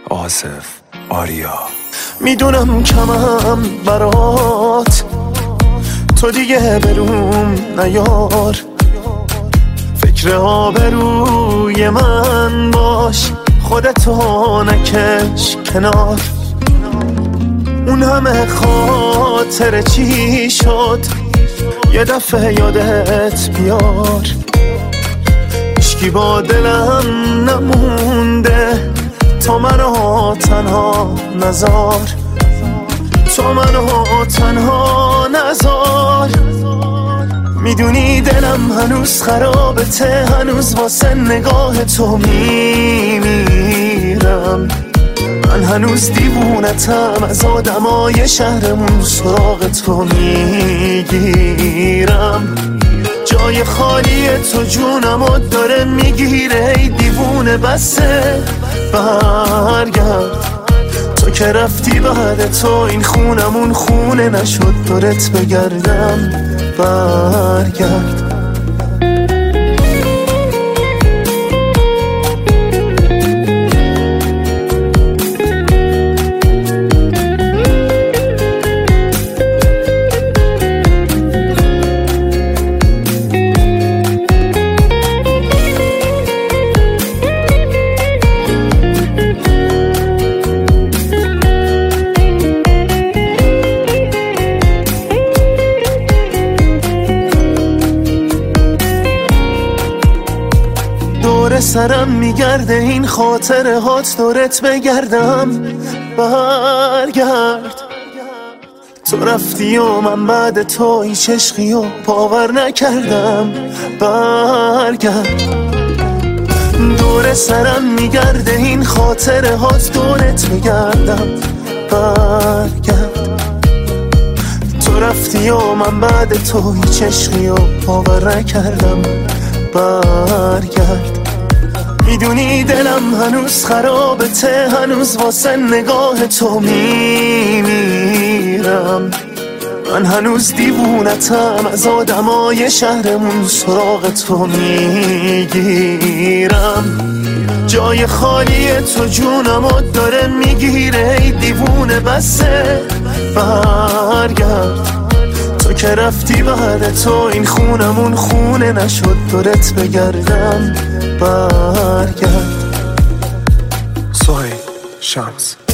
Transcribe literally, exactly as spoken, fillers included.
آصف آریا. میدونم کمم برات، تو دیگه بروم نیار، فکر آبروی من باش، خودتو نکش کنار. اون همه خاطر چی شد یه دفعه یادت بیار. هیچکی با دلم نمونده، تو منو تنها نذار، تو منو تنها نذار. میدونی دلم هنوز خرابته، هنوز واسه نگاه تو میمیرم. من هنوز دیوونتم، از آدمای شهرمون سراغ تو میگیرم. جای خالی تو جونمو داره میگیره، ای دیوونه بسه برگرد. تو که رفتی بعد تو این خونمون خونه نشد، دورت بگردم برگرد. دور سرم میگرده این خاطره هات، دورت بگردم برگرد. تو رفتی و من بعد تو هیچ عشقی و باور نکردم برگرد. دور سرم میگرده این خاطره هات، دورت بگردم برگرد. تو رفتی و من بعد تو هیچ عشقی و باور نکردم برگرد. میدونی دلم هنوز خرابته، هنوز واسه نگاه تو میمیرم. من هنوز دیوونتم، از آدمای شهرمون سراغ تو میگیرم. جای خالی تو جونمو داره میگیره، ای دیوونه بسه برگرد. تو که رفتی بعد تو این خونمون خونه نشد، دورت بگردم برگرد. سهیل شمس.